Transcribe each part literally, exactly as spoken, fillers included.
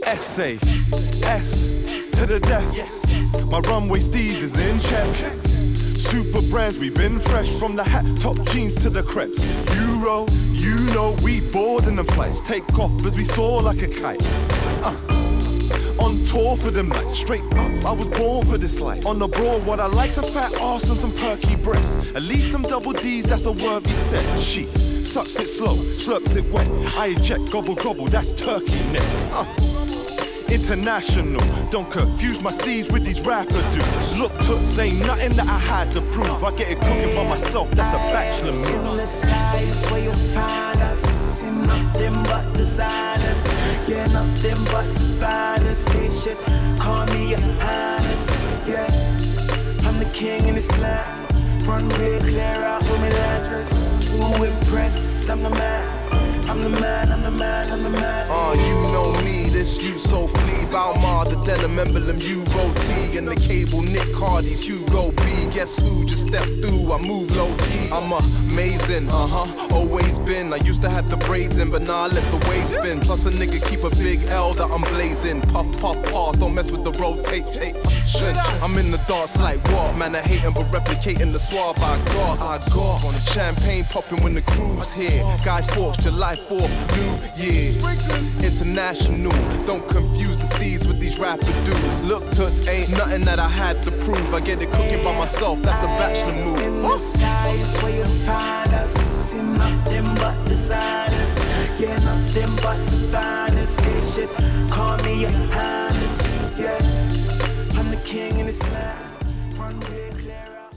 Essay, S to the death. Yes. My runway steez is in check. Super brands, we been fresh from the hat, top jeans to the crepes. Euro, you know we board in them flights. Take off as we soar like a kite. Uh. On tour for them nights, straight up, I was born for this life. On the broad, what I like's a fat arse and some perky breasts. At least some double D's, that's a worthy set. She sucks it slow, slurps it wet. I eject, gobble gobble, that's turkey neck. Uh. International, don't confuse my steez with these rapper dudes. Look, toots ain't nothing that I had to prove. I get it cooking by myself, that's a bachelor move. In the sky is where you'll find us. And nothing but designers. Yeah, nothing but the finest. They should call me your highness. Yeah, I'm the king in this land. Run real clear out with my address. To impress, I'm the man. I'm the man, I'm the man, I'm the man. Uh, you know me, this you so flea. Balmar, the denim emblem, you T. And the cable, Nick Cardi's Hugo B. Guess who just stepped through? I move low key. I'm amazing, uh huh, always been. I used to have the braids in, but now I let the wave spin. Plus a nigga keep a big L that I'm blazing. Puff, puff, pass, don't mess with the rotate, tape. I'm in the darts like what? Man, I hating but replicating the swab I got. I got champagne popping when the crew's here. Guy Fawkes, July fourth, New Year. International, don't confuse the steez with these rapper dudes. Look, toots ain't nothing that I had to prove. I get it cooking by myself, that's a bachelor move. In the sky is where you'll find us. And nothing but designers. Yeah, nothing but the finest. They should call me your highness. Yeah, I'm the king in this land. Run real clear out.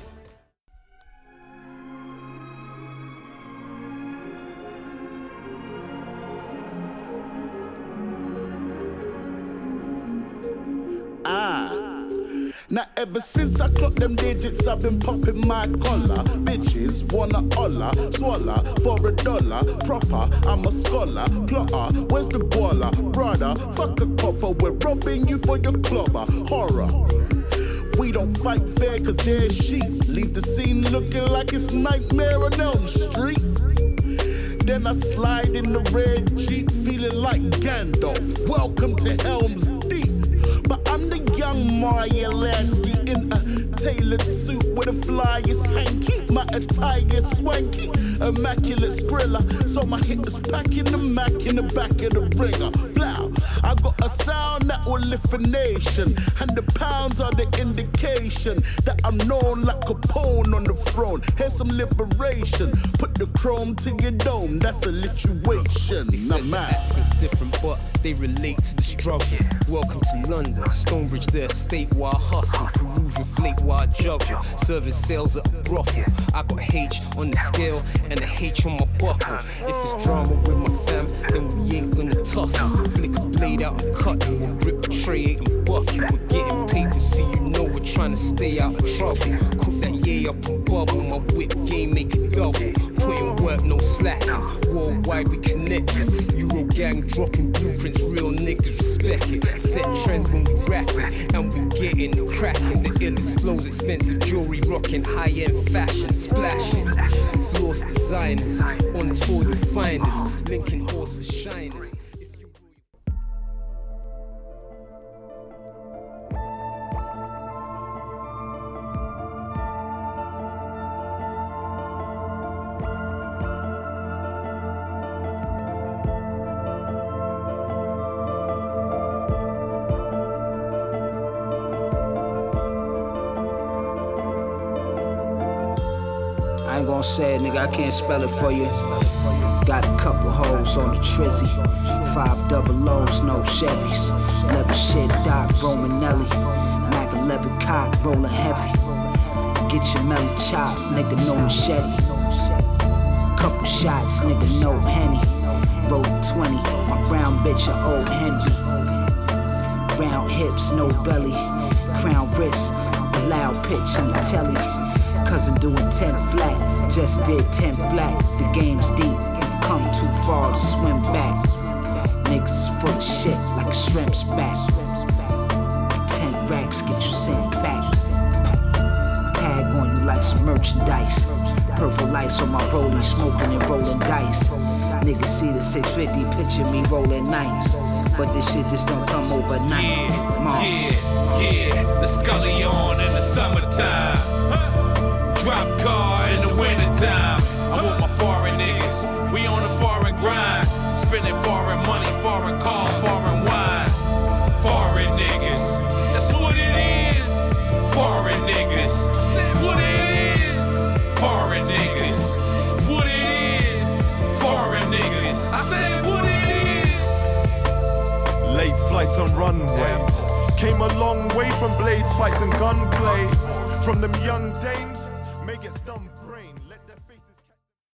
Ah. Now ever since I clocked them digits, I've been popping my collar. Bitches wanna holla, swallow for a dollar. Proper, I'm a scholar, plotter. Where's the baller, brother? Fuck a copper, we're robbing you for your clobber. Horror. We don't fight fair cause they're sheep. Leave the scene looking like it's Nightmare on Elm Street. Then I slide in the red Jeep, feeling like Gandalf. Welcome to Helm's Deep. But I'm the young Mario Lansky in a tailored suit with a flyest hanky. My attire swanky, immaculate skrilla. So my hit is packing the Mac in the back of the ringer. Blow, I got a sound that will lift a nation. And the pounds are the indication that I'm known like Capone on the throne. Here's some liberation. Put the chrome to your dome, that's a lituation. They said the accent's different, but they relate to the struggle. Welcome to London, Stonebridge, the estate while I hustle. Peruvian flake while I juggle. Serving sales at a brothel. I got H on the scale and a H on my buckle. If it's drama with my fam, then we ain't gonna tussle. Flick a blade out and cut it. We'll grip the tray, eight and bucket. We're getting paper, so you know we're trying to stay out of trouble. Cook that yay up and bubble. My whip game make it double. Put in work, no slacking. Worldwide we connected. Euro gang dropping blueprints, real niggas respect it. Set trends when we rapping, and we getting the cracking. The illest flows, expensive jewelry rocking, high-end fashion splashing. Floss designers, on tour you find us. Lincoln horse for shiners. I ain't gon' say it, nigga, I can't spell it for you. Got a couple hoes on the trizzy. Five double O's, no Chevys. Leather shit, Doc Romanelli. Mac eleven cock, rollin' heavy. Get your melon chop, nigga, no machete. Couple shots, nigga, no Henny. Roll twenty, my brown bitch, a old Henry. Round hips, no belly. Crown wrist, a loud pitch in the telly. Cousin doing ten flat, just did ten flat. The game's deep, you've come too far to swim back. Niggas full of shit like a shrimp's back. Ten racks get you sent back. Tag on you like some merchandise. Purple lights on my rollie, smoking and rolling dice. Niggas see the six fifty, picture me rolling nice. But this shit just don't come overnight. Yeah, Moms. yeah, yeah. The Scully on in the summertime. Drop car in the wintertime. I'm with my foreign niggas. We on a foreign grind. Spending foreign money, foreign cars, foreign wine. Foreign niggas. That's what it is. Foreign niggas. That's what it is. Foreign niggas. What it is. Foreign niggas. I said what it is. Late flights on runways. Came a long way from blade fights and gunplay. From them young dames, may get dumb brain. Let them